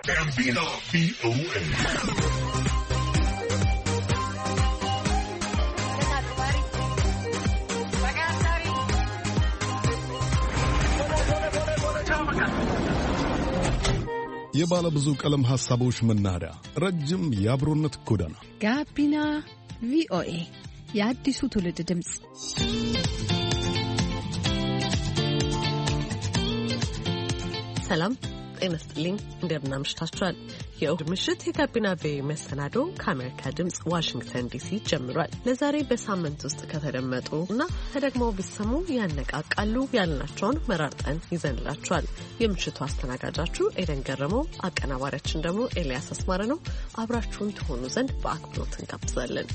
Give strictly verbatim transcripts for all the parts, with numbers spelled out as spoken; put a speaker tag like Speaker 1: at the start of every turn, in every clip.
Speaker 1: ጋቢና ቪኦኤ የባለ ብዙ ቀለም ሐሳቦች መናኸሪያ ረጅም የአብሮነት ጎዳና
Speaker 2: ጋቢና ቪኦኤ የአዲሱ ትውልድ ድምጽ። ሰላም ጤና ይስጥልኝ፣ እንደምን አምሽታችኋል? የእሁድ ምሽት የጋቢና ቪኦኤ መሰናዶ ከአሜሪካ ድምጽ ዋሽንግተን ዲሲ ጀምሯል። ለዛሬ በሳምንት ውስጥ ከተደመጡ እና ተደግመው ቢሰሙ ያነቃቃሉ ያልናቸውን መራርጠን ይዘንላችኋል። የምሽቱ አስተናጋጃችሁ ኤደን ገረመው፣ አቀናባሪያችን ደግሞ ኤልያስ አስማረ ነው። አብራችሁን ትሆኑ ዘንድ በአክብሮት እንጋብዛለን።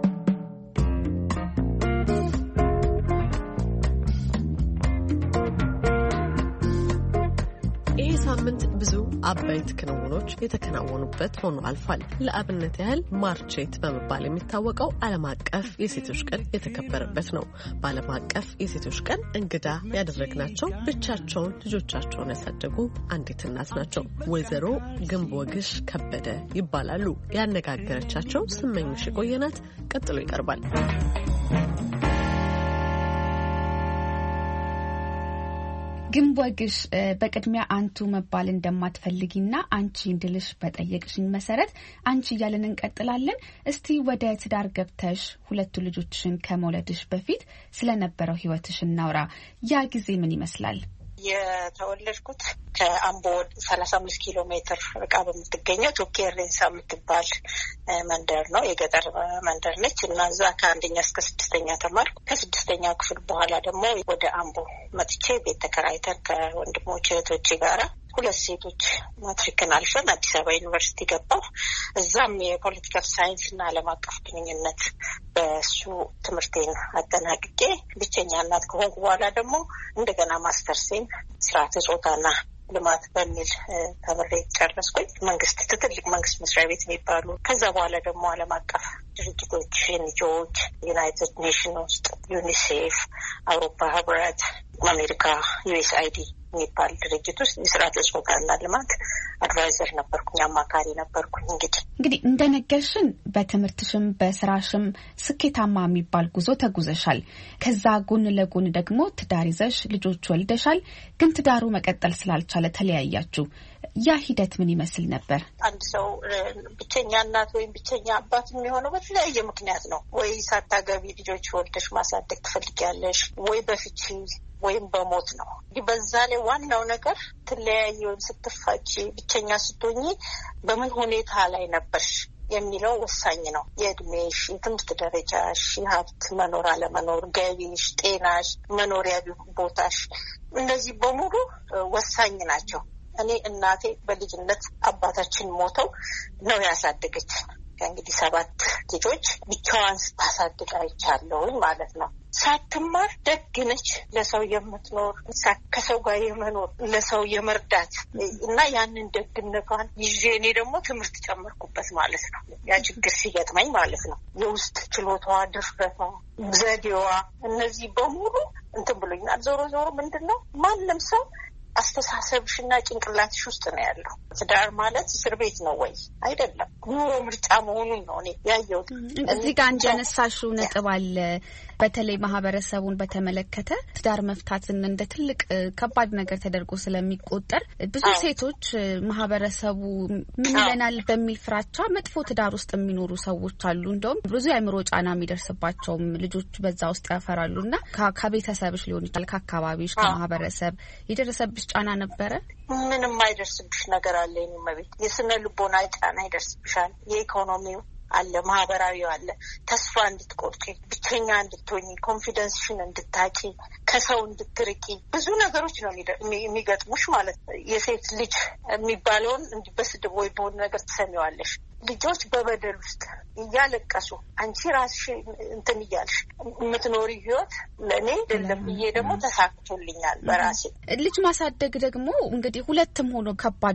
Speaker 2: ሳምንት ብዙ አበይት ክንውኖች የተከናወኑበት ሆኖ አልፏል። ለአብነት ያህል ማርቼት በመባል የሚታወቀው ዓለም አቀፍ የሴቶች ቀን የተከበረበት ነው። በዓለም አቀፍ የሴቶች ቀን እንግዳ ያደረግናቸው ብቻቸውን ልጆቻቸውን ያሳደጉ አንዲት እናት ናቸው። ወይዘሮ ግንቦግሽ ከበደ ይባላሉ። ያነጋገረቻቸው ስመኝሽ የቆየናት ቀጥሎ ይቀርባል።
Speaker 3: ግንቦግሽ በቅድሚያ አንቱ መባል እንደማትፈልጊና አንቺ እንድልሽ በጠየቅሽኝ መሰረት አንቺ እያለን እንቀጥላለን። እስቲ ወደ ትዳር ገብተሽ ሁለቱ ልጆችሽን ከመውለድሽ በፊት ስለነበረው ህይወትሽ እናውራ። ያ ጊዜ ምን ይመስላል?
Speaker 4: የተወለድኩት ከአምቦ ሰላሳ አምስት ኪሎ ሜትር ርቃ በምትገኘው ቶኬሬንሳ የምትባል መንደር ነው። የገጠር መንደር ነች እና እዛ ከአንደኛ እስከ ስድስተኛ ተማርኩ። ከስድስተኛ ክፍል በኋላ ደግሞ ወደ አምቦ መጥቼ ቤት ተከራይተን ከወንድሞች እህቶቼ ጋራ ሁለት ሴቶች ማትሪክን አልፈን አዲስ አበባ ዩኒቨርሲቲ ገባሁ። እዛም የፖለቲካል ሳይንስ እና ዓለም አቀፍ ግንኙነት በሱ ትምህርቴን አጠናቅቄ ብቸኛ እናት ከሆንኩ በኋላ ደግሞ እንደገና ማስተርሴን ስርዓተ ጾታና ልማት በሚል ተምሬ ጨረስኩኝ። መንግስት ትልቅ መንግስት መስሪያ ቤት የሚባሉ ከዛ በኋላ ደግሞ ዓለም አቀፍ ድርጅቶች ኤንጂኦዎች፣ ዩናይትድ ኔሽን ውስጥ ዩኒሴፍ፣ አውሮፓ ህብረት፣ አሜሪካ ዩኤስአይዲ የሚባል ድርጅት ውስጥ የስርዓተ ጾታና ልማት አድቫይዘር ነበርኩኝ፣ አማካሪ ነበርኩኝ። እንግዲህ
Speaker 3: እንግዲህ እንደነገርሽን በትምህርትሽም በስራሽም ስኬታማ የሚባል ጉዞ ተጉዘሻል። ከዛ ጎን ለጎን ደግሞ ትዳር ይዘሽ ልጆች ወልደሻል። ግን ትዳሩ መቀጠል ስላልቻለ ተለያያችሁ። ያ ሂደት ምን ይመስል ነበር?
Speaker 4: አንድ ሰው ብቸኛ እናት ወይም ብቸኛ አባት የሚሆነው በተለያየ ምክንያት ነው። ወይ ሳታገቢ ልጆች ወልደሽ ማሳደግ ትፈልጊያለሽ፣ ወይ በፍቺ ወይም በሞት ነው። በዛ ላይ ዋናው ነገር ትለያየ ወይም ስትፋቺ ብቸኛ ስትሆኚ በምን ሁኔታ ላይ ነበርሽ የሚለው ወሳኝ ነው። የእድሜሽ፣ የትምህርት ደረጃሽ፣ የሀብት መኖር አለመኖር፣ ገቢሽ፣ ጤናሽ፣ መኖሪያ ቦታሽ፣ እነዚህ በሙሉ ወሳኝ ናቸው። እኔ እናቴ በልጅነት አባታችን ሞተው ነው ያሳደገች። እንግዲህ ሰባት ልጆች ብቻዋን ስታሳድግ አይቻለሁኝ ማለት ነው። ሳትማር ደግነች፣ ለሰው የምትኖር ከሰው ጋር የመኖር ለሰው የመርዳት እና ያንን ደግነቷን ይዤ እኔ ደግሞ ትምህርት ጨመርኩበት ማለት ነው። ያ ችግር ሲገጥመኝ ማለት ነው። የውስጥ ችሎታዋ፣ ድፍረቷ፣ ዘዴዋ እነዚህ በሙሉ እንትን ብሎኛል። ዞሮ ዞሮ ምንድን ነው ማንም ሰው አስተሳሰብሽና ጭንቅላትሽ ውስጥ ነው ያለው። ትዳር ማለት እስር ቤት ነው ወይ? አይደለም። ኑሮ ምርጫ መሆኑን ነው እኔ ያየሁት።
Speaker 3: እዚህ ጋር እንደነሳሽው ነጥብ አለ። በተለይ ማህበረሰቡን በተመለከተ ትዳር መፍታትን እንደ ትልቅ ከባድ ነገር ተደርጎ ስለሚቆጠር ብዙ ሴቶች ማህበረሰቡ ምን ይለናል በሚል ፍራቻ መጥፎ ትዳር ውስጥ የሚኖሩ ሰዎች አሉ። እንደውም ብዙ የአእምሮ ጫና የሚደርስባቸውም ልጆች በዛ ውስጥ ያፈራሉና ከቤተሰብሽ ሊሆን ይችላል፣ ከአካባቢሽ፣ ከማህበረሰብ የደረሰብሽ ጫና ነበረ?
Speaker 4: ምንም አይደርስብሽ ነገር አለ። የመቤት የስነ ልቦና ጫና ይደርስብሻል። የኢኮኖሚው አለ፣ ማህበራዊው አለ። ተስፋ እንድትቆርጪ፣ ብቸኛ እንድትሆኚ፣ ኮንፊደንስሽን እንድታቂ፣ ከሰው እንድትርቂ ብዙ ነገሮች ነው የሚገጥሙሽ ማለት ነው። የሴት ልጅ የሚባለውን እንዲህ በስድብ ወይ በሆነ ነገር ትሰሚዋለሽ። ልጆች በበደል ውስጥ እያለቀሱ አንቺ ራስሽ እንትን እያልሽ የምትኖሪ ህይወት ለእኔ አይደለም ብዬ ደግሞ ተሳክቶልኛል በራሴ።
Speaker 3: ልጅ ማሳደግ ደግሞ እንግዲህ ሁለትም ሆኖ ከባድ ነው።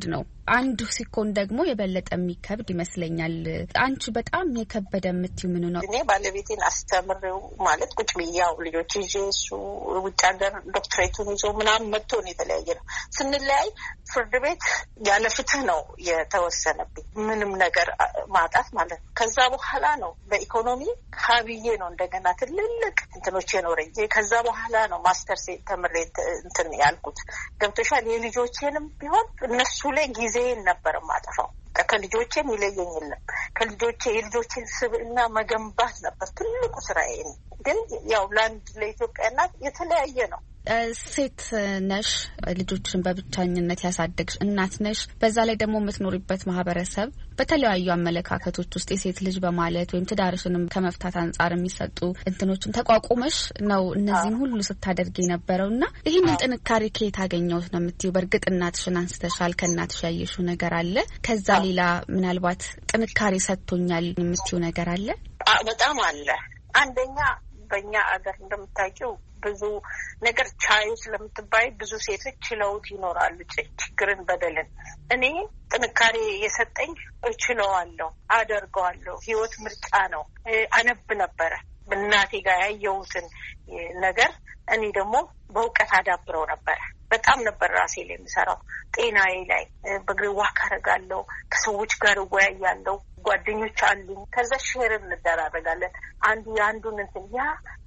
Speaker 3: አንዱ ሲኮን ደግሞ የበለጠ የሚከብድ ይመስለኛል። አንቺ በጣም የከበደ የምትዩ ምን ነው?
Speaker 4: እኔ ባለቤቴን አስተምሬው ማለት ቁጭ ብያው ልጆች ይዤ እሱ ውጭ ሀገር ዶክትሬቱን ይዞ ምናምን መጥቶ ነው የተለያየ ነው። ስንለያይ ፍርድ ቤት ያለ ፍትህ ነው የተወሰነብኝ፣ ምንም ነገር ማጣት ማለት ነው። ከዛ በኋላ ነው በኢኮኖሚ ሀብዬ ነው እንደገና ትልልቅ እንትኖች የኖረኝ። ከዛ በኋላ ነው ማስተርስ ተምሬ እንትን ያልኩት። ገብቶሻል? የልጆቼንም ቢሆን እነሱ ላይ ጊዜን ነበር ማጠፋው። ከልጆቼ የሚለየኝ የለም። ከልጆቼ የልጆቼን ስብዕና መገንባት ነበር ትልቁ ስራዬ። ግን ያው ለአንድ ለኢትዮጵያ እናት የተለያየ ነው።
Speaker 3: ሴት ነሽ፣ ልጆችን በብቻኝነት ያሳደግሽ እናት ነሽ። በዛ ላይ ደግሞ የምትኖሪበት ማህበረሰብ በተለያዩ አመለካከቶች ውስጥ የሴት ልጅ በማለት ወይም ትዳርሽንም ከመፍታት አንጻር የሚሰጡ እንትኖችን ተቋቁመሽ ነው እነዚህን ሁሉ ስታደርግ የነበረውና ይህንን ጥንካሬ ከየት አገኘሁት ነው የምትይው? በእርግጥ እናትሽን አንስተሻል። ከእናትሽ ያየሽው ነገር አለ? ከዛ ሌላ ምናልባት ጥንካሬ ሰጥቶኛል የምትይው ነገር አለ?
Speaker 4: በጣም አለ። አንደኛ በእኛ አገር እንደምታውቂው ብዙ ነገር ቻዩ ስለምትባይ ብዙ ሴቶች ችለውት ይኖራሉ ችግርን፣ በደልን። እኔ ጥንካሬ የሰጠኝ እችለዋለሁ፣ አደርገዋለሁ። ህይወት ምርጫ ነው። አነብ ነበረ እናቴ ጋር ያየሁትን ነገር እኔ ደግሞ በእውቀት አዳብረው ነበረ። በጣም ነበር ራሴ ላይ የምሰራው። ጤናዬ ላይ በእግሬ ዋክ አደርጋለሁ፣ ከሰዎች ጋር እወያያለሁ፣ ጓደኞች አሉኝ። ከዛ ሼር እንደራረጋለን። አንዱ የአንዱን እንትን ያ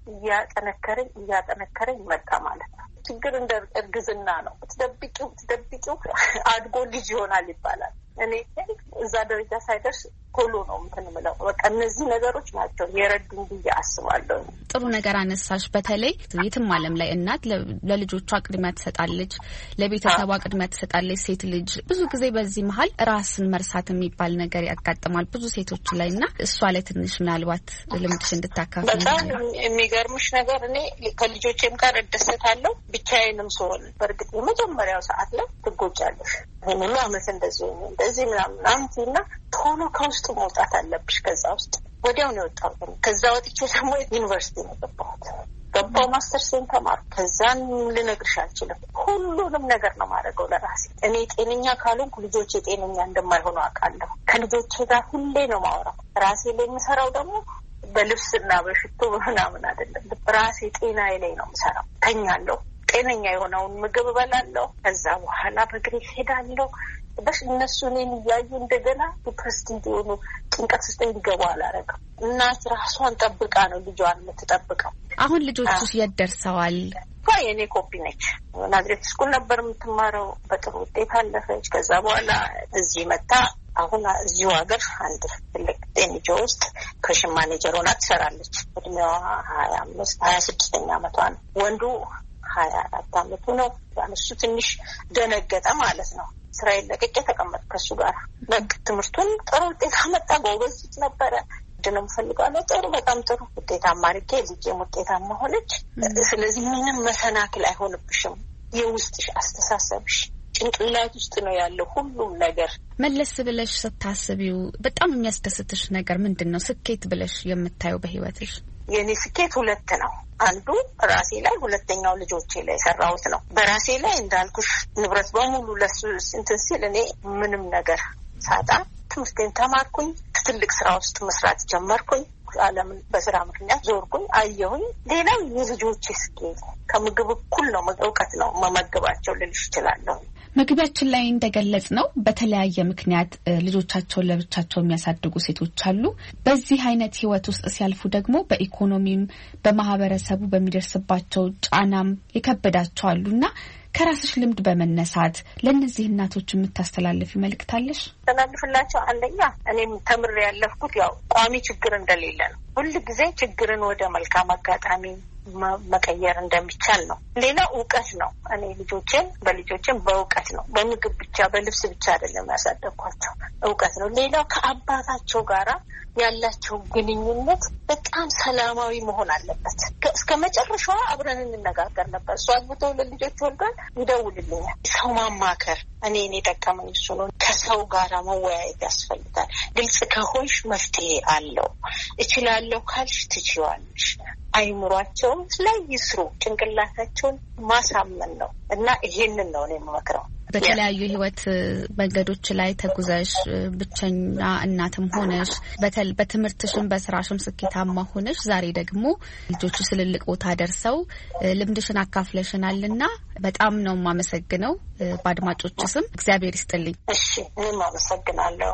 Speaker 4: እያጠነከረኝ እያጠነከረኝ መጣ ማለት ነው። ችግር እንደ እርግዝና ነው። ትደብቂው ትደብቂው አድጎ ልጅ ይሆናል ይባላል። እኔ እዛ ደረጃ ሳይደርስ ቶሎ ነው እንትን የምለው። በቃ እነዚህ ነገሮች ናቸው የረዱኝ ብዬ አስባለሁ።
Speaker 3: ጥሩ ነገር አነሳሽ። በተለይ የትም ዓለም ላይ እናት ለልጆቿ ቅድሚያ ትሰጣለች፣ ለቤተሰቧ ቅድሚያ ትሰጣለች ሴት ልጅ። ብዙ ጊዜ በዚህ መሀል ራስን መርሳት የሚባል ነገር ያጋጥማል ብዙ ሴቶች ላይ እና እሷ ላይ ትንሽ ምናልባት ልምድሽ እንድታካፍል።
Speaker 4: በጣም የሚገርምሽ ነገር እኔ ከልጆቼም ጋር እደሰታለሁ ብቻዬንም ስሆን። በእርግጥ የመጀመሪያው ሰዓት ላይ ትጎጃለሽ። ሁሉ አመት እንደዚህ እንደዚህ ምናምን አምቲና ቶሎ ከውስጥ መውጣት አለብሽ። ከዛ ውስጥ ወዲያው ነው የወጣሁት። ከዛ ወጥቼ ደግሞ ዩኒቨርሲቲ ነው ገባሁት። ገባሁ ማስተርሴን ተማርኩ። ከዛን ልነግርሽ አልችልም። ሁሉንም ነገር ነው ማድረገው ለራሴ። እኔ ጤነኛ ካልሆንኩ ልጆቼ ጤነኛ እንደማይሆኑ አውቃለሁ። ከልጆቼ ጋር ሁሌ ነው ማወራው። ራሴ ላይ የምሰራው ደግሞ በልብስና በሽቶ ምናምን አይደለም። ራሴ ጤናዬ ላይ ነው የምሰራው። ተኛለሁ፣ ጤነኛ የሆነውን ምግብ እበላለሁ። ከዛ በኋላ በእግሬ ሄዳለሁ። በሽ እነሱ እኔን እያዩ እንደገና ዲፕረስድ እንዲሆኑ ጭንቀት ውስጥ እንዲገቡ አላረግም። እናት ራሷን ጠብቃ ነው ልጇን የምትጠብቀው።
Speaker 3: አሁን ልጆችሽ የት ደርሰዋል?
Speaker 4: የኔ ኮፒ ነች። ናዝሬት ስኩል ነበር የምትማረው። በጥሩ ውጤት አለፈች። ከዛ በኋላ እዚህ መጣ። አሁን እዚሁ ሀገር አንድ ትልቅ ጤንጆ ውስጥ ከሽን ማኔጀር ሆና ትሰራለች። እድሜዋ ሀያ አምስት ሀያ ስድስተኛ አመቷ ነው። ወንዱ ሀያ አራት አመቱ ነው። እሱ ትንሽ ደነገጠ ማለት ነው። ስራዬን ለቅቄ ተቀመጥኩ ከሱ ጋር። በቃ ትምህርቱን ጥሩ ውጤት አመጣ። ጎበዝ ነበረ። ድንም ፈልጋለሁ። ጥሩ በጣም ጥሩ ውጤታማ አድርጌ ልጄም ውጤታማ ሆነች። ስለዚህ ምንም መሰናክል አይሆንብሽም። የውስጥሽ አስተሳሰብሽ ጭንቅላት ውስጥ ነው ያለው ሁሉም ነገር።
Speaker 3: መለስ ብለሽ ስታስቢው በጣም የሚያስደስትሽ ነገር ምንድን ነው? ስኬት ብለሽ የምታየው በህይወትሽ?
Speaker 4: የኔ ስኬት ሁለት ነው። አንዱ ራሴ ላይ፣ ሁለተኛው ልጆቼ ላይ የሰራሁት ነው። በራሴ ላይ እንዳልኩሽ ንብረት በሙሉ ለሱ እንትን ሲል እኔ ምንም ነገር ሳጣ ትምህርቴን ተማርኩኝ። ትልቅ ስራ ውስጥ መስራት ጀመርኩኝ። ዓለምን በስራ ምክንያት ዞርኩኝ፣ አየሁኝ። ሌላው የልጆቼ ስኬት ከምግብ እኩል ነው። እውቀት ነው መመገባቸው ልልሽ እችላለሁ።
Speaker 3: መግቢያችን ላይ እንደገለጽ ነው በተለያየ ምክንያት ልጆቻቸውን ለብቻቸው የሚያሳድጉ ሴቶች አሉ። በዚህ አይነት ህይወት ውስጥ ሲያልፉ ደግሞ በኢኮኖሚም በማህበረሰቡ በሚደርስባቸው ጫናም የከበዳቸው አሉና ከራስሽ ልምድ በመነሳት ለእነዚህ እናቶች የምታስተላልፊ መልእክት አለሽ?
Speaker 4: ተናግፍላቸው። አንደኛ እኔም ተምሬ ያለፍኩት ያው ቋሚ ችግር እንደሌለ ነው። ሁሉ ጊዜ ችግርን ወደ መልካም አጋጣሚ መቀየር እንደሚቻል ነው። ሌላ እውቀት ነው። እኔ ልጆቼን በልጆቼን በእውቀት ነው፣ በምግብ ብቻ በልብስ ብቻ አይደለም ያሳደግኳቸው፣ እውቀት ነው። ሌላው ከአባታቸው ጋራ ያላቸው ግንኙነት በጣም ሰላማዊ መሆን አለበት። እስከ መጨረሻዋ አብረን እንነጋገር ነበር። እሱ አግብቶ ለልጆች ወልዷል፣ ይደውልልኛል። ሰው ማማከር እኔ እኔ ጠቀመኝ እሱ ነው። ከሰው ጋራ መወያየት ያስፈልጋል። ግልጽ ከሆንሽ መፍትሄ አለው። እችላለሁ ካልሽ ትችዋለሽ። አይምሯቸውን ላይ ይስሩ። ጭንቅላታቸውን ማሳመን ነው እና ይሄንን ነው እኔ የምመክረው።
Speaker 3: በተለያዩ ህይወት መንገዶች ላይ ተጉዘሽ ብቸኛ እናትም ሆነሽ በትምህርትሽም በስራሽም ስኬታማ ሆነሽ ዛሬ ደግሞ ልጆቹ ስልልቅ ቦታ ደርሰው ልምድሽን አካፍለሽናልና በጣም ነው የማመሰግነው በአድማጮች ስም እግዚአብሔር ይስጥልኝ።
Speaker 4: እሺ እኔም አመሰግናለሁ።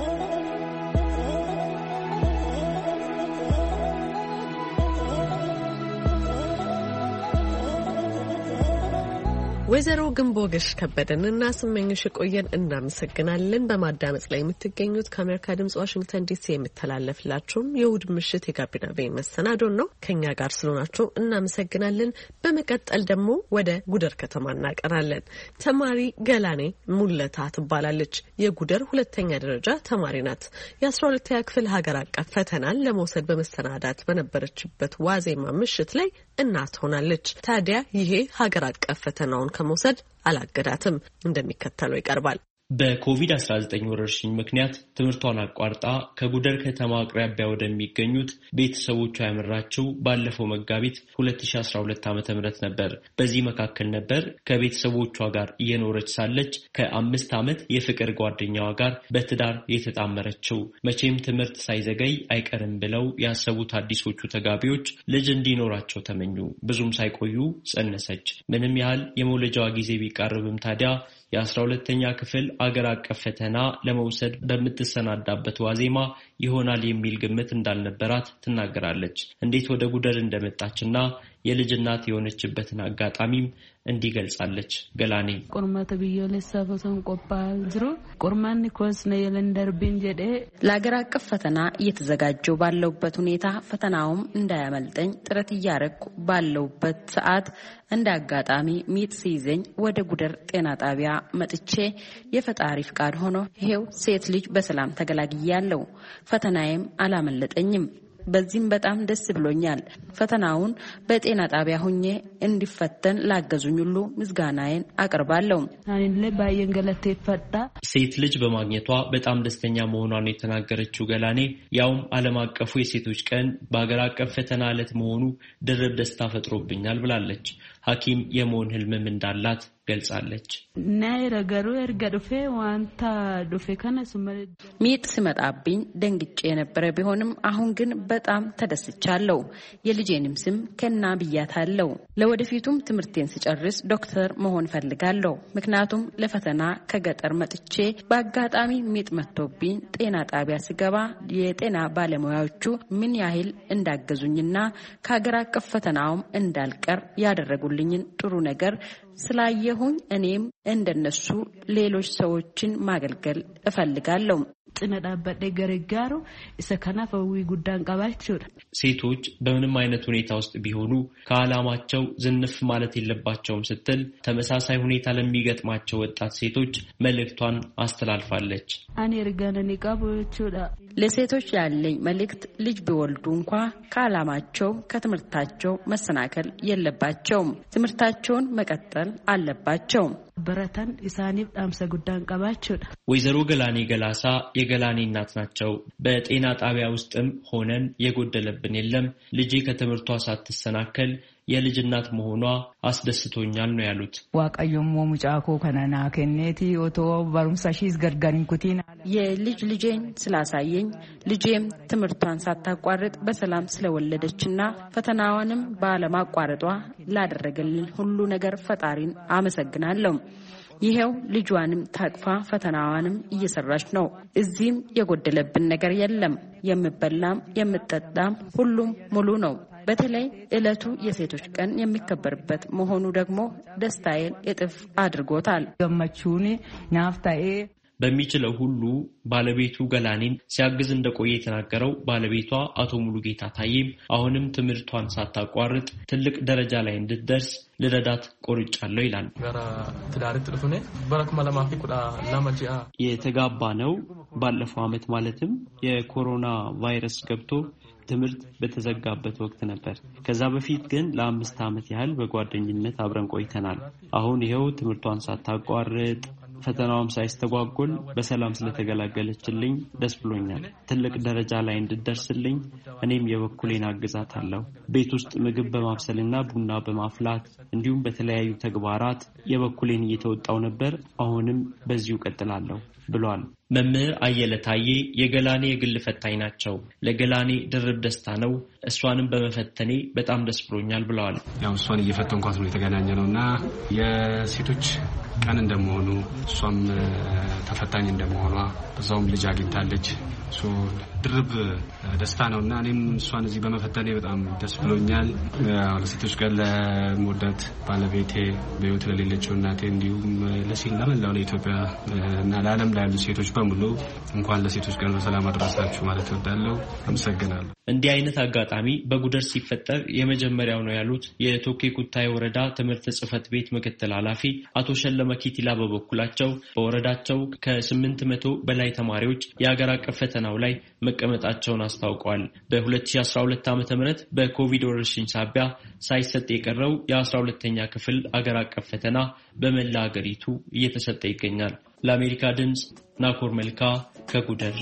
Speaker 2: ወይዘሮ ግንቦገሽ ከበደንና ስመኝሽ ቆየን እናመሰግናለን። በማዳመጥ ላይ የምትገኙት ከአሜሪካ ድምጽ ዋሽንግተን ዲሲ የሚተላለፍላችሁም የእሁድ ምሽት የጋቢና ቬ መሰናዶን ነው። ከኛ ጋር ስለሆናችሁ እናመሰግናለን። በመቀጠል ደግሞ ወደ ጉደር ከተማ እናቀናለን። ተማሪ ገላኔ ሙለታ ትባላለች። የጉደር ሁለተኛ ደረጃ ተማሪ ናት። የአስራ ሁለተኛ ክፍል ሀገር አቀፍ ፈተናን ለመውሰድ በመሰናዳት በነበረችበት ዋዜማ ምሽት ላይ እናት ሆናለች። ታዲያ ይሄ ሀገር አቀፍ ፈተናውን ከመውሰድ አላገዳትም። እንደሚከተለው ይቀርባል።
Speaker 5: በኮቪድ አስራ ዘጠኝ ወረርሽኝ ምክንያት ትምህርቷን አቋርጣ ከጉደር ከተማ አቅራቢያ ወደሚገኙት ቤተሰቦቿ ያመራችው ባለፈው መጋቢት ሁለት ሺህ አስራ ሁለት ዓመተ ምህረት ነበር። በዚህ መካከል ነበር ከቤተሰቦቿ ጋር እየኖረች ሳለች ከአምስት ዓመት የፍቅር ጓደኛዋ ጋር በትዳር የተጣመረችው። መቼም ትምህርት ሳይዘገይ አይቀርም ብለው ያሰቡት አዲሶቹ ተጋቢዎች ልጅ እንዲኖራቸው ተመኙ። ብዙም ሳይቆዩ ጸነሰች። ምንም ያህል የመውለጃዋ ጊዜ ቢቃረብም ታዲያ የአስራ ሁለተኛ ክፍል አገር አቀፍ ፈተና ለመውሰድ በምትሰናዳበት ዋዜማ ይሆናል የሚል ግምት እንዳልነበራት ትናገራለች። እንዴት ወደ ጉደር እንደመጣችና የልጅ እናት የሆነችበትን አጋጣሚም እንዲገልጻለች። ገላኔ
Speaker 6: ቁርማተ ቢዮለሳ ፈተን ቆባል ዝሮ ቁርማኒ ኮስነ የለንደርብን ጀዴ
Speaker 7: ለአገር አቀፍ ፈተና እየተዘጋጀው ባለውበት ሁኔታ ፈተናውም እንዳያመልጠኝ ጥረት እያረኩ ባለውበት ሰዓት እንደ አጋጣሚ ሚጥ ሲይዘኝ ወደ ጉደር ጤና ጣቢያ መጥቼ የፈጣሪ ፍቃድ ሆኖ ይሄው ሴት ልጅ በሰላም ተገላግያለሁ። ፈተናዬም አላመለጠኝም። በዚህም በጣም ደስ ብሎኛል። ፈተናውን በጤና ጣቢያ ሆኜ እንዲፈተን ላገዙኝ ሁሉ ምስጋናዬን አቀርባለሁ።
Speaker 6: አንለ ባየን ገለቴ ፈጣ
Speaker 5: ሴት ልጅ በማግኘቷ በጣም ደስተኛ መሆኗን የተናገረችው ገላኔ ያውም ዓለም አቀፉ የሴቶች ቀን በአገር አቀፍ ፈተና ዕለት መሆኑ ድርብ ደስታ ፈጥሮብኛል ብላለች። ሐኪም የመሆን ህልምም እንዳላት ገልጻለች።
Speaker 6: ናይ ረገሩ እርገዱፌ ዋንታ ዱፌ ከነሱመ
Speaker 7: ሚጥ ሲመጣብኝ ደንግጬ የነበረ ቢሆንም አሁን ግን በጣም ተደስቻለሁ። የልጄንም ስም ከና ብያታለሁ። ለወደፊቱም ትምህርቴን ስጨርስ ዶክተር መሆን ፈልጋለሁ። ምክንያቱም ለፈተና ከገጠር መጥቼ በአጋጣሚ ሚጥ መጥቶብኝ ጤና ጣቢያ ስገባ የጤና ባለሙያዎቹ ምን ያህል እንዳገዙኝና ከሀገር አቀፍ ፈተናውም እንዳልቀር ያደረጉልኝን ጥሩ ነገር ስላየሁኝ እኔም እንደነሱ ሌሎች ሰዎችን ማገልገል እፈልጋለሁ።
Speaker 6: ጥነዳበደ ገረጋሩ እሰከናፈዊ ጉዳን ቀባቸው
Speaker 5: ሴቶች በምንም አይነት ሁኔታ ውስጥ ቢሆኑ ከዓላማቸው ዝንፍ ማለት የለባቸውም ስትል ተመሳሳይ ሁኔታ ለሚገጥማቸው ወጣት ሴቶች መልእክቷን አስተላልፋለች።
Speaker 6: አኔ ርጋነኒ ቀባቸውዳ
Speaker 7: ለሴቶች ያለኝ መልእክት ልጅ ቢወልዱ እንኳ ከዓላማቸው ከትምህርታቸው መሰናከል የለባቸውም። ትምህርታቸውን መቀጠል አለባቸው።
Speaker 6: በረታን ኢሳኒብ ዳምሰ ጉዳን ቀባቸው
Speaker 5: ወይዘሮ ገላኔ ገላሳ የገላኔ እናት ናቸው። በጤና ጣቢያ ውስጥም ሆነን የጎደለብን የለም። ልጄ ከትምህርቷ ሳትሰናከል የልጅ እናት መሆኗ አስደስቶኛል ነው ያሉት።
Speaker 8: ዋቀዮሞ ሙጫኮ ከነና ከኔቲ ኦቶ ባሩምሳሺስ ገርጋሪንኩቲና
Speaker 7: የልጅ ልጄን ስላሳየኝ ልጄም ትምህርቷን ሳታቋርጥ በሰላም ስለወለደችና ፈተናዋንም ባለማቋረጧ ላደረገልን ሁሉ ነገር ፈጣሪን አመሰግናለሁ። ይሄው ልጇንም ታቅፋ ፈተናዋንም እየሰራች ነው። እዚህም የጎደለብን ነገር የለም። የምበላም የምጠጣም ሁሉም ሙሉ ነው። በተለይ ዕለቱ የሴቶች ቀን የሚከበርበት መሆኑ ደግሞ ደስታዬን እጥፍ አድርጎታል።
Speaker 8: ገመቹኒ ናፍታዬ
Speaker 5: በሚችለው ሁሉ ባለቤቱ ገላኔን ሲያግዝ እንደቆየ የተናገረው ባለቤቷ አቶ ሙሉጌታ ታዬም አሁንም ትምህርቷን ሳታቋርጥ ትልቅ ደረጃ ላይ እንድትደርስ ልረዳት ቆርጫለሁ ይላል። የተጋባ ነው ባለፈው ዓመት ማለትም የኮሮና ቫይረስ ገብቶ ትምህርት በተዘጋበት ወቅት ነበር። ከዛ በፊት ግን ለአምስት ዓመት ያህል በጓደኝነት አብረን ቆይተናል። አሁን ይሄው ትምህርቷን ሳታቋርጥ ፈተናውም ሳይስተጓጎል በሰላም ስለተገላገለችልኝ ደስ ብሎኛል። ትልቅ ደረጃ ላይ እንድደርስልኝ እኔም የበኩሌን አግዛታለሁ። ቤት ውስጥ ምግብ በማብሰልና ቡና በማፍላት እንዲሁም በተለያዩ ተግባራት የበኩሌን እየተወጣው ነበር። አሁንም በዚሁ ቀጥላለሁ ብሏል። መምህር አየለ ታዬ የገላኔ የግል ፈታኝ ናቸው። ለገላኔ ድርብ ደስታ ነው። እሷንም በመፈተኔ በጣም ደስ ብሎኛል ብለዋል።
Speaker 9: ያው እሷን እየፈተንኳት ነው የተገናኘነውና የሴቶች ቀን እንደመሆኑ እሷም ተፈታኝ እንደመሆኗ በዛውም ልጅ አግኝታለች። ሶ ድርብ ደስታ ነውና እኔም እሷን እዚህ በመፈተኔ በጣም ደስ ብሎኛል። ያው ለሴቶች ቀን ለሞዳት ባለቤቴ በህይወት ለሌለችው እናቴ እንዲሁም ለሲል ለመላው ለኢትዮጵያ እና ለዓለም ላይ ያሉ ሴቶች በሙሉ እንኳን ለሴቶች ቀን በሰላም አደረሳችሁ ማለት እወዳለሁ። አመሰግናለሁ።
Speaker 5: እንዲህ አይነት አጋጣሚ በጉደር ሲፈጠር የመጀመሪያው ነው ያሉት የቶኬ ኩታይ ወረዳ ትምህርት ጽሕፈት ቤት ምክትል ኃላፊ አቶ ሸለመ ኪቲላ በበኩላቸው በወረዳቸው ከስምንት መቶ በላይ ተማሪዎች የሀገር አቀፍ ፈተናው ላይ መቀመጣቸውን አስታውቀዋል። በ2012 ዓመተ ምህረት በኮቪድ ወረርሽኝ ሳቢያ ሳይሰጥ የቀረው የአስራ ሁለተኛ ክፍል ሀገር አቀፍ ፈተና በመላ ሀገሪቱ እየተሰጠ ይገኛል። ለአሜሪካ ድምጽ ናኮር መልካ ከጉደር።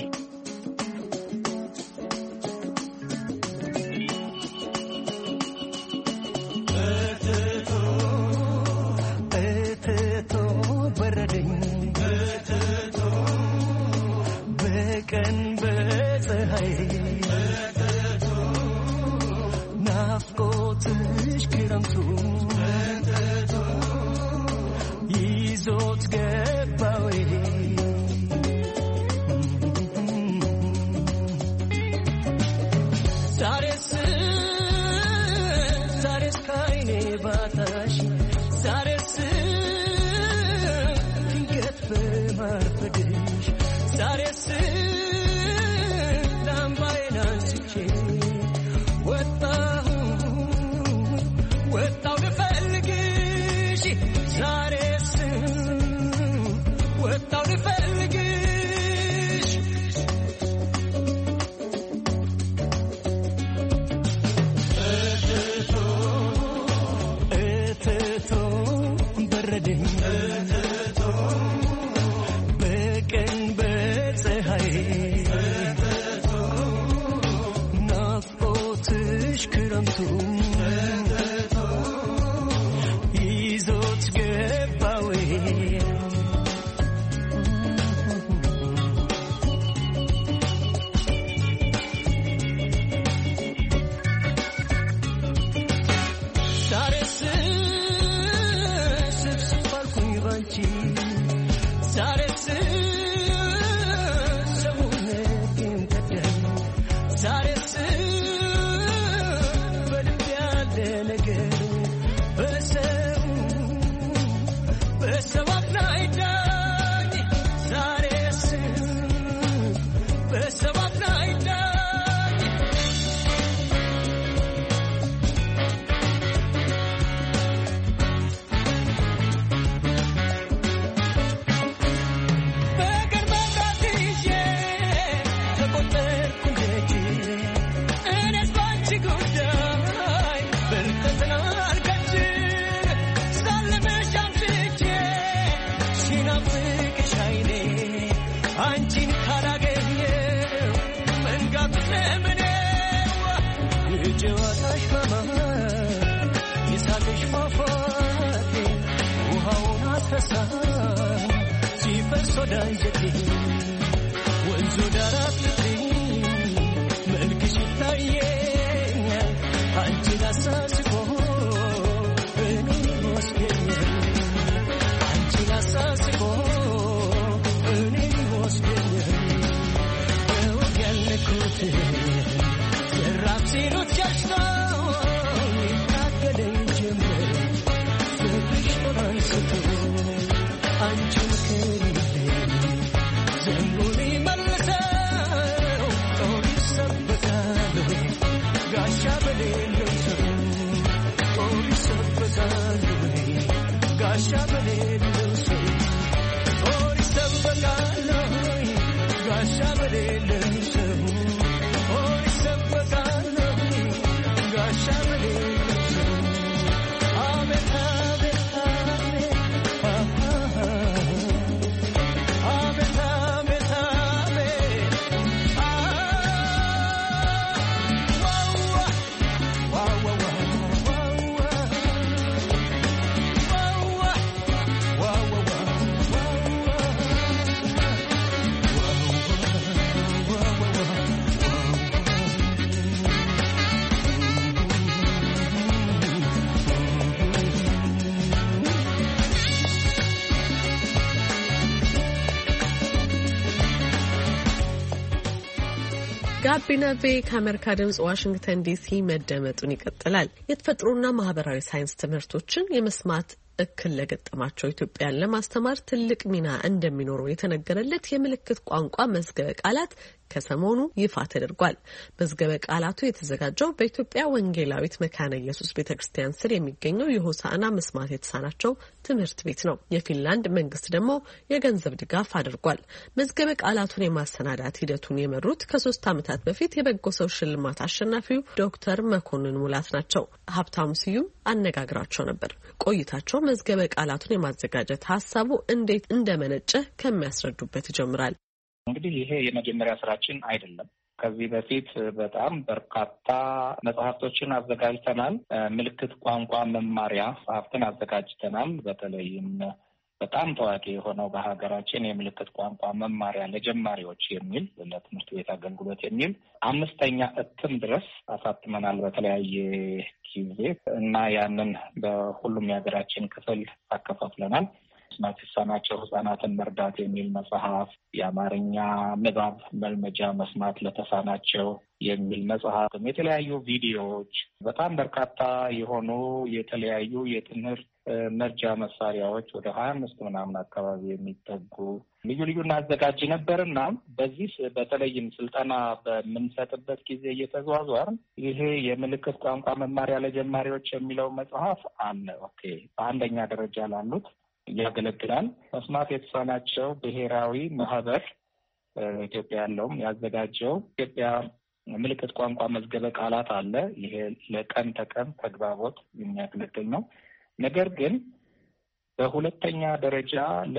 Speaker 2: ጋቢና ቬ ከአሜሪካ ድምጽ ዋሽንግተን ዲሲ መደመጡን ይቀጥላል። የተፈጥሮና ማህበራዊ ሳይንስ ትምህርቶችን የመስማት እክል ለገጠማቸው ኢትዮጵያን ለማስተማር ትልቅ ሚና እንደሚኖረው የተነገረለት የምልክት ቋንቋ መዝገበ ቃላት ከሰሞኑ ይፋ ተደርጓል። መዝገበ ቃላቱ የተዘጋጀው በኢትዮጵያ ወንጌላዊት መካነ ኢየሱስ ቤተክርስቲያን ስር የሚገኘው የሆሳዕና መስማት የተሳናቸው ትምህርት ቤት ነው። የፊንላንድ መንግስት ደግሞ የገንዘብ ድጋፍ አድርጓል። መዝገበ ቃላቱን የማሰናዳት ሂደቱን የመሩት ከሶስት ዓመታት በፊት የበጎ ሰው ሽልማት አሸናፊው ዶክተር መኮንን ሙላት ናቸው። ሀብታሙ ስዩም አነጋግራቸው ነበር። ቆይታቸው መዝገበ ቃላቱን የማዘጋጀት ሀሳቡ እንዴት እንደመነጨ ከሚያስረዱበት ይጀምራል።
Speaker 10: እንግዲህ ይሄ የመጀመሪያ ስራችን አይደለም። ከዚህ በፊት በጣም በርካታ መጽሐፍቶችን አዘጋጅተናል። ምልክት ቋንቋ መማሪያ መጽሐፍትን አዘጋጅተናል። በተለይም በጣም ታዋቂ የሆነው በሀገራችን የምልክት ቋንቋ መማሪያ ለጀማሪዎች የሚል ለትምህርት ቤት አገልግሎት የሚል አምስተኛ እትም ድረስ አሳትመናል በተለያየ ጊዜ እና ያንን በሁሉም የሀገራችን ክፍል አከፋፍለናል። መስማት የተሳናቸው ህጻናትን መርዳት የሚል መጽሐፍ፣ የአማርኛ ንባብ መልመጃ መስማት ለተሳናቸው የሚል መጽሐፍ፣ የተለያዩ ቪዲዮዎች፣ በጣም በርካታ የሆኑ የተለያዩ የትምህርት መርጃ መሳሪያዎች ወደ ሀያ አምስት ምናምን አካባቢ የሚጠጉ ልዩ ልዩ እናዘጋጅ ነበርና በዚህ በተለይም ስልጠና በምንሰጥበት ጊዜ እየተዟዟርን ይሄ የምልክት ቋንቋ መማሪያ ለጀማሪዎች የሚለው መጽሐፍ አለ። ኦኬ በአንደኛ ደረጃ ላሉት ያገለግላል። መስማት የተሳናቸው ብሔራዊ ማህበር ኢትዮጵያ ያለውም ያዘጋጀው ኢትዮጵያ ምልክት ቋንቋ መዝገበ ቃላት አለ። ይሄ ለቀን ተቀን ተግባቦት የሚያገለግል ነው። ነገር ግን በሁለተኛ ደረጃ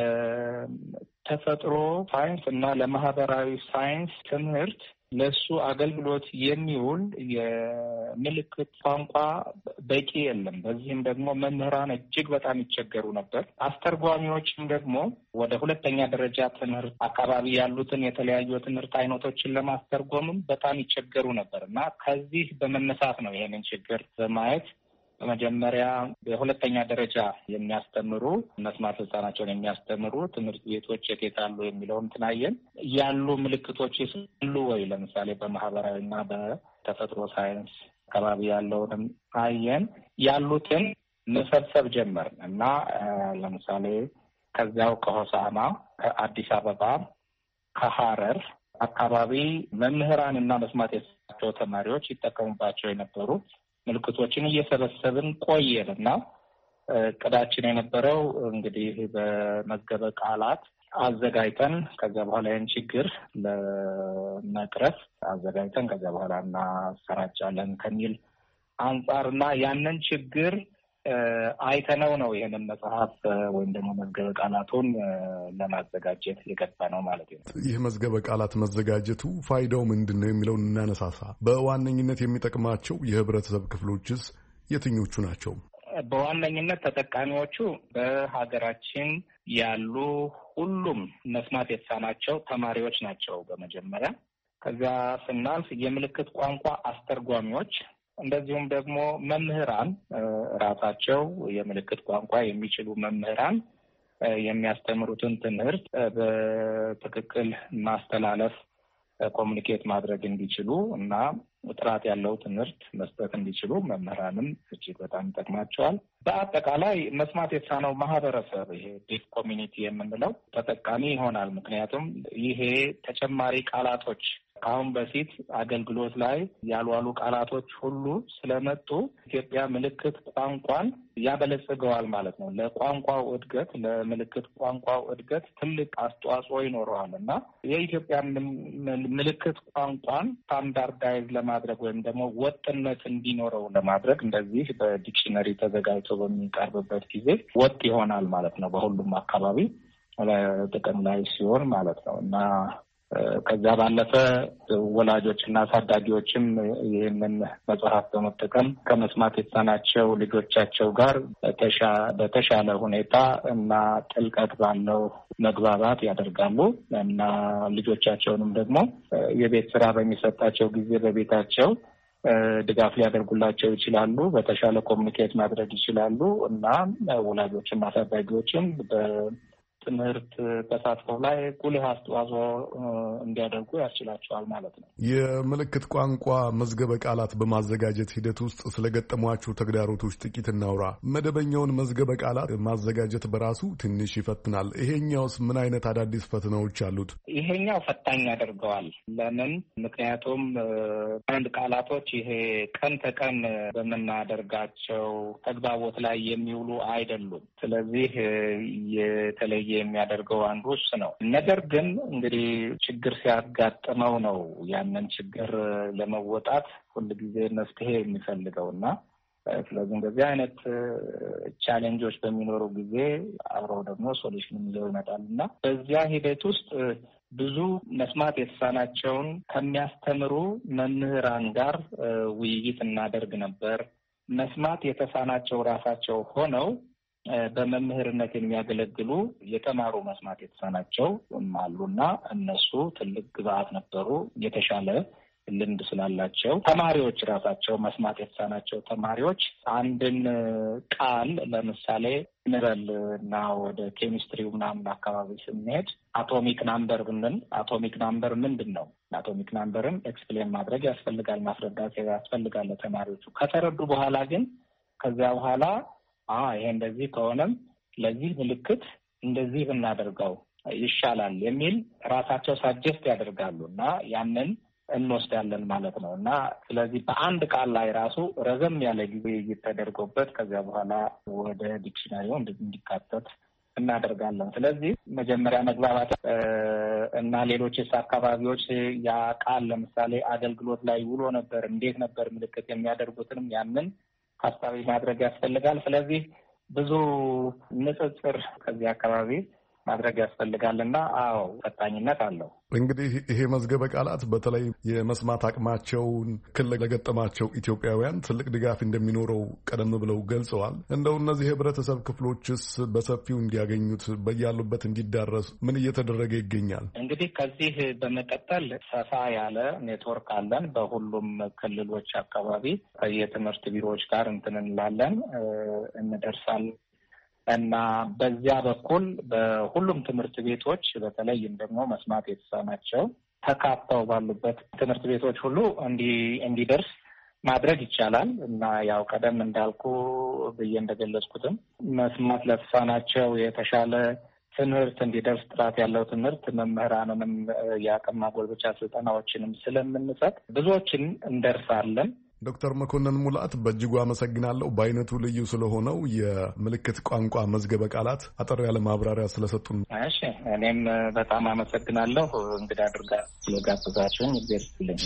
Speaker 10: ለተፈጥሮ ሳይንስ እና ለማህበራዊ ሳይንስ ትምህርት ለሱ አገልግሎት የሚውል የምልክት ቋንቋ በቂ የለም። በዚህም ደግሞ መምህራን እጅግ በጣም ይቸገሩ ነበር። አስተርጓሚዎችም ደግሞ ወደ ሁለተኛ ደረጃ ትምህርት አካባቢ ያሉትን የተለያዩ የትምህርት አይነቶችን ለማስተርጎምም በጣም ይቸገሩ ነበር እና ከዚህ በመነሳት ነው ይሄንን ችግር በማየት በመጀመሪያ በሁለተኛ ደረጃ የሚያስተምሩ መስማት የተሳናቸውን የሚያስተምሩ ትምህርት ቤቶች የት አሉ የሚለውን ትናየን ያሉ ምልክቶች ይስሉ ወይ ለምሳሌ በማህበራዊና በተፈጥሮ ሳይንስ አካባቢ ያለውንም አየን። ያሉትን መሰብሰብ ጀመርን እና ለምሳሌ ከዚያው ከሆሳዕና፣ ከአዲስ አበባ፣ ከሐረር አካባቢ መምህራን እና መስማት የተሳናቸው ተማሪዎች ይጠቀሙባቸው የነበሩት ምልክቶችን እየሰበሰብን ቆየንና እቅዳችን የነበረው እንግዲህ በመዝገበ ቃላት አዘጋጅተን ከዚያ በኋላ ይህን ችግር ለመቅረፍ አዘጋጅተን ከዚያ በኋላ እናሰራጫለን ከሚል አንጻርና ያንን ችግር አይተነው ነው ይሄንን መጽሐፍ ወይም ደግሞ መዝገበ ቃላቱን ለማዘጋጀት የገባ ነው ማለት ነው።
Speaker 1: ይህ መዝገበ ቃላት መዘጋጀቱ ፋይዳው ምንድን ነው የሚለውን እናነሳሳ። በዋነኝነት የሚጠቅማቸው የህብረተሰብ ክፍሎችስ የትኞቹ ናቸው?
Speaker 10: በዋነኝነት ተጠቃሚዎቹ በሀገራችን ያሉ ሁሉም መስማት የተሳናቸው ተማሪዎች ናቸው በመጀመሪያ። ከዚያ ስናልፍ የምልክት ቋንቋ አስተርጓሚዎች እንደዚሁም ደግሞ መምህራን ራሳቸው የምልክት ቋንቋ የሚችሉ መምህራን የሚያስተምሩትን ትምህርት በትክክል ማስተላለፍ ኮሙኒኬት ማድረግ እንዲችሉ እና ጥራት ያለው ትምህርት መስጠት እንዲችሉ መምህራንም እጅግ በጣም ይጠቅማቸዋል። በአጠቃላይ መስማት የተሳነው ማህበረሰብ ይሄ ዲፍ ኮሚኒቲ የምንለው ተጠቃሚ ይሆናል። ምክንያቱም ይሄ ተጨማሪ ቃላቶች ከአሁን በፊት አገልግሎት ላይ ያልዋሉ ቃላቶች ሁሉ ስለመጡ ኢትዮጵያ ምልክት ቋንቋን ያበለጽገዋል ማለት ነው። ለቋንቋው እድገት፣ ለምልክት ቋንቋው እድገት ትልቅ አስተዋጽኦ ይኖረዋል እና የኢትዮጵያ ምልክት ቋንቋን ስታንዳርዳይዝ ለማድረግ ወይም ደግሞ ወጥነት እንዲኖረው ለማድረግ እንደዚህ በዲክሽነሪ ተዘጋጅቶ በሚቀርብበት ጊዜ ወጥ ይሆናል ማለት ነው። በሁሉም አካባቢ ጥቅም ላይ ሲሆን ማለት ነው እና ከዛ ባለፈ ወላጆችና አሳዳጊዎችም ይህንን መጽሐፍ በመጠቀም ከመስማት የተሳናቸው ልጆቻቸው ጋር በተሻለ ሁኔታ እና ጥልቀት ባለው መግባባት ያደርጋሉ እና ልጆቻቸውንም ደግሞ የቤት ስራ በሚሰጣቸው ጊዜ በቤታቸው ድጋፍ ሊያደርጉላቸው ይችላሉ። በተሻለ ኮሚኒኬት ማድረግ ይችላሉ እና ወላጆችም አሳዳጊዎችም ትምህርት ተሳትፎ ላይ ጉልህ አስተዋጽኦ እንዲያደርጉ ያስችላቸዋል ማለት ነው።
Speaker 1: የምልክት ቋንቋ መዝገበ ቃላት በማዘጋጀት ሂደት ውስጥ ስለገጠሟቸው ተግዳሮቶች ጥቂት እናውራ። መደበኛውን መዝገበ ቃላት ማዘጋጀት በራሱ ትንሽ ይፈትናል። ይሄኛውስ ምን አይነት አዳዲስ ፈተናዎች አሉት?
Speaker 10: ይሄኛው ፈታኝ ያደርገዋል። ለምን? ምክንያቱም አንድ ቃላቶች ይሄ ቀን ተቀን በምናደርጋቸው ተግባቦት ላይ የሚውሉ አይደሉም። ስለዚህ የተለየ የሚያደርገው አንዱ እሱ ነው። ነገር ግን እንግዲህ ችግር ሲያጋጥመው ነው ያንን ችግር ለመወጣት ሁልጊዜ መፍትሄ የሚፈልገውና ስለዚህ እንደዚህ አይነት ቻሌንጆች በሚኖሩ ጊዜ አብረው ደግሞ ሶሉሽን ይዘው ይመጣልና በዚያ ሂደት ውስጥ ብዙ መስማት የተሳናቸውን ከሚያስተምሩ መምህራን ጋር ውይይት እናደርግ ነበር። መስማት የተሳናቸው ራሳቸው ሆነው በመምህርነት የሚያገለግሉ የተማሩ መስማት የተሳናቸው አሉና እነሱ ትልቅ ግብአት ነበሩ። የተሻለ ልምድ ስላላቸው ተማሪዎች ራሳቸው መስማት የተሳናቸው ተማሪዎች አንድን ቃል ለምሳሌ ንበል እና ወደ ኬሚስትሪው ምናምን አካባቢ ስንሄድ አቶሚክ ናምበር ብንል አቶሚክ ናምበር ምንድን ነው? አቶሚክ ናምበርን ኤክስፕሌን ማድረግ ያስፈልጋል፣ ማስረዳት ያስፈልጋል ለተማሪዎቹ። ከተረዱ በኋላ ግን ከዚያ በኋላ አ ይሄ እንደዚህ ከሆነም ለዚህ ምልክት እንደዚህ ብናደርገው ይሻላል የሚል ራሳቸው ሳጀስት ያደርጋሉ እና ያንን እንወስዳለን ማለት ነው። እና ስለዚህ በአንድ ቃል ላይ ራሱ ረዘም ያለ ጊዜ እየተደረገበት ከዚያ በኋላ ወደ ዲክሽናሪው እንዲካተት እናደርጋለን። ስለዚህ መጀመሪያ መግባባት እና ሌሎችስ አካባቢዎች ያ ቃል ለምሳሌ አገልግሎት ላይ ውሎ ነበር፣ እንዴት ነበር ምልክት የሚያደርጉትንም ያንን ታሳቢ ማድረግ ያስፈልጋል። ስለዚህ ብዙ ንጽጽር ከዚህ አካባቢ ማድረግ ያስፈልጋልና አዎ ፈታኝነት አለው።
Speaker 1: እንግዲህ ይሄ መዝገበ ቃላት በተለይ የመስማት አቅማቸውን እክል ለገጠማቸው ኢትዮጵያውያን ትልቅ ድጋፍ እንደሚኖረው ቀደም ብለው ገልጸዋል። እንደው እነዚህ የህብረተሰብ ክፍሎችስ በሰፊው እንዲያገኙት በያሉበት እንዲዳረሱ ምን እየተደረገ ይገኛል?
Speaker 10: እንግዲህ ከዚህ በመቀጠል ሰፋ ያለ ኔትወርክ አለን። በሁሉም ክልሎች አካባቢ የትምህርት ቢሮዎች ጋር እንትን እንላለን፣ እንደርሳለን እና በዚያ በኩል በሁሉም ትምህርት ቤቶች በተለይም ደግሞ መስማት የተሳናቸው ተካተው ባሉበት ትምህርት ቤቶች ሁሉ እንዲ እንዲደርስ ማድረግ ይቻላል። እና ያው ቀደም እንዳልኩ ብዬ እንደገለጽኩትም መስማት ለተሳናቸው የተሻለ ትምህርት እንዲደርስ ጥራት ያለው ትምህርት መምህራንንም የአቅም ማጎልበቻ ስልጠናዎችንም ስለምንሰጥ ብዙዎችን እንደርሳለን።
Speaker 1: ዶክተር መኮንን ሙላት በእጅጉ አመሰግናለሁ። በአይነቱ ልዩ ስለሆነው የምልክት ቋንቋ መዝገበ ቃላት አጠር ያለ ማብራሪያ ስለሰጡን።
Speaker 10: እሺ፣ እኔም በጣም አመሰግናለሁ እንግዳ አድርጋ ስለጋበዛችሁኝ። እግዚአብሔር ይስጥልኝ።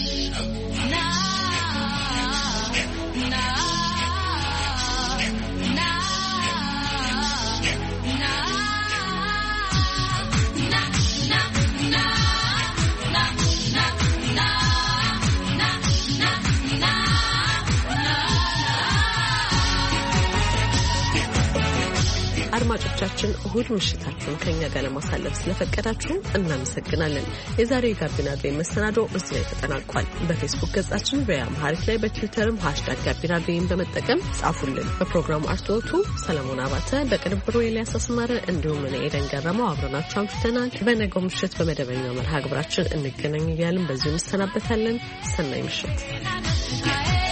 Speaker 2: አድማጮቻችን እሁድ ምሽታችሁን ከኛ ጋር ለማሳለፍ ስለፈቀዳችሁ እናመሰግናለን። የዛሬው የጋቢና ቪ መሰናዶ እዚህ ላይ ተጠናቋል። በፌስቡክ ገጻችን በአምሃሪክ ላይ በትዊተርም ሃሽታግ ጋቢና ቪን በመጠቀም ጻፉልን። በፕሮግራሙ አርቶቱ ሰለሞን አባተ፣ በቅንብሩ ኤልያስ አስማረ እንዲሁም እኔ ኤደን ገረመው አብረናችሁ አምሽተናል። በነገው ምሽት በመደበኛው መርሃ ግብራችን እንገናኝ እያልን በዚሁ እንሰናበታለን። ሰናይ ምሽት።